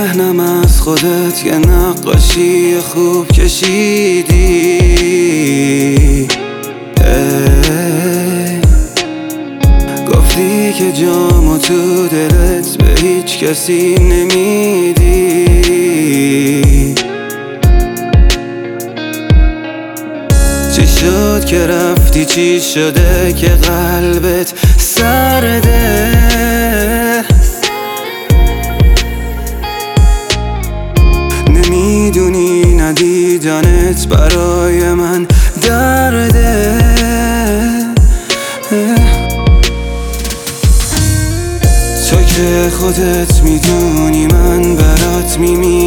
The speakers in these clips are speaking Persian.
ذهنم از خودت یه نقاشی خوب کشیدی. گفتی که جامو تو دلت به هیچ کسی نمیدی. چی شد که رفتی؟ چی شده که قلبت سرده؟ نمیدونی ندیدنت برای من درده. تو که خودت میدونی من برات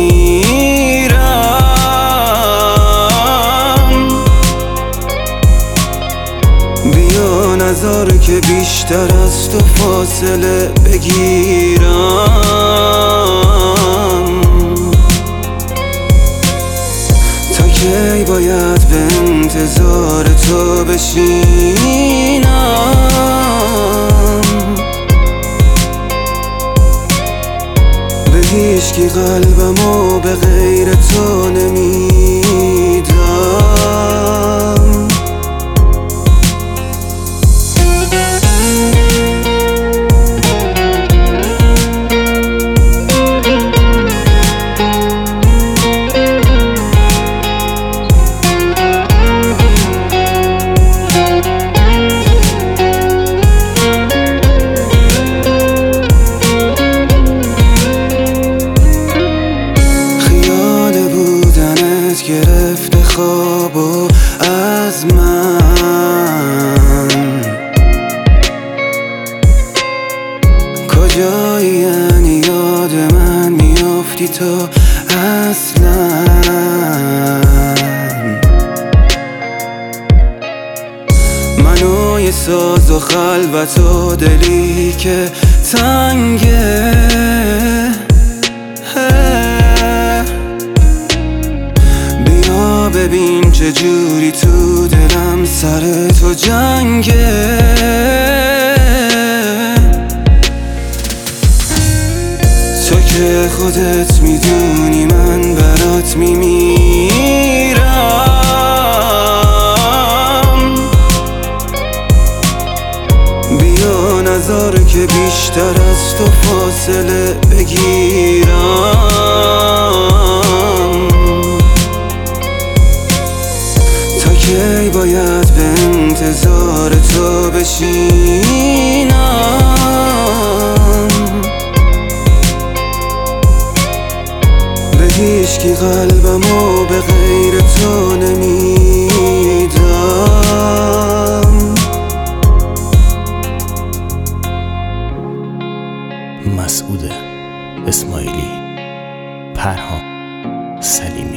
میمیرم. بیا نذار که بیشتر از تو فاصله بگیرم. تا کی باید به انتظار تو بشینم؟ به هیچکی قلبمو به غیر تو نمیدم. گرفته خوابو از من. کجایی یعنی یاد من میافتی تو اصلا؟ منو یه ساز و خلوت و دلی که تنگه. ببین چه جوری تو دلم سر تو جنگه. تو که خودت میدونی من برات میمیرم. بیا نذار که بیشتر از تو فاصله بگیرم. کی باید به انتظار تو بشینم؟ به هیچکی قلبمو به غیر تو نمیدم. مسعود اسماعیلی، پرهام سلیمی.